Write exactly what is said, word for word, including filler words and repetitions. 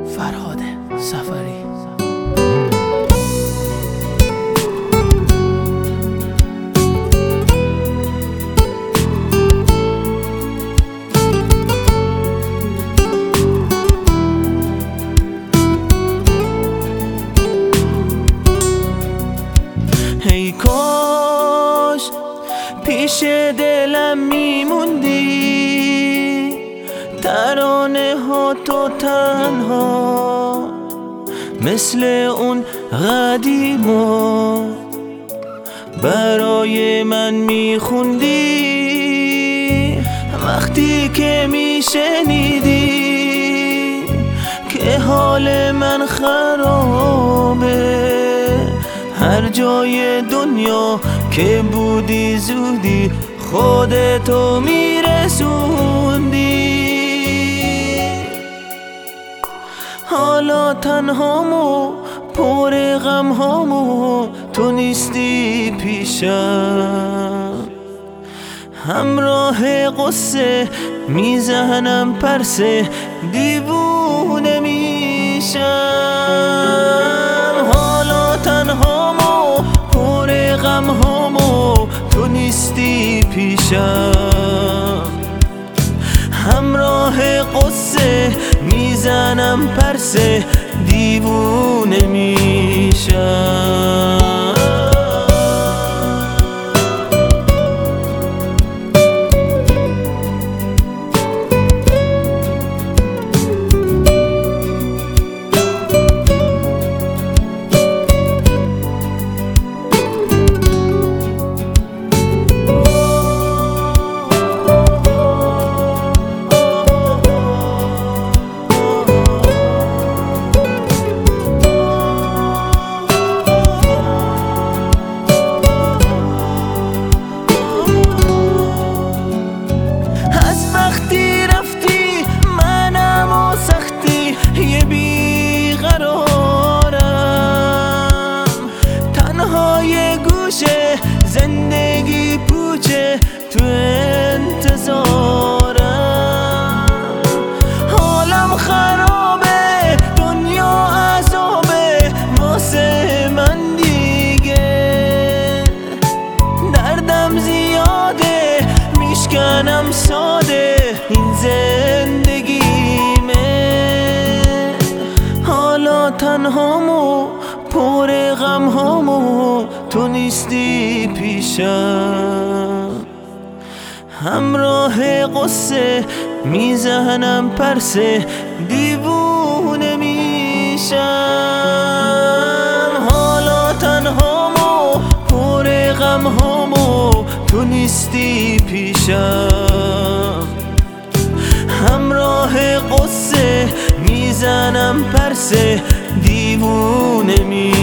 فرهاد سفری. ای کاش پیش دلم میموندی، ترانه ها تو تنها مثل اون قدیما برای من میخوندی. وقتی که میشنیدی که حال من خرابه، هر جای دنیا که بودی زودی خودتو میرسوندی. حالا تنهامو پر غم هامو تو نیستی پیشم، همراه قصه میزنم پرسه دیوونه میشم. حالا تنهامو پر غم هامو تو نیستی پیشم، همراه قصه میزنم پرسه دیوونه میشم. زندگی پوچه تو انتظارم، حالم خرابه دنیا عذابه واسه من دیگه. دردم زیاده میشکنم ساده این زندگیمه. حالا تنهامو پر غم هامو تو نیستی پیشم، همراه قصه میزنم پرسه دیوونه میشم. حالا تنهامو پر غم هامو تو نیستی پیشم، همراه قصه میزنم پرسه دیوونه میشم.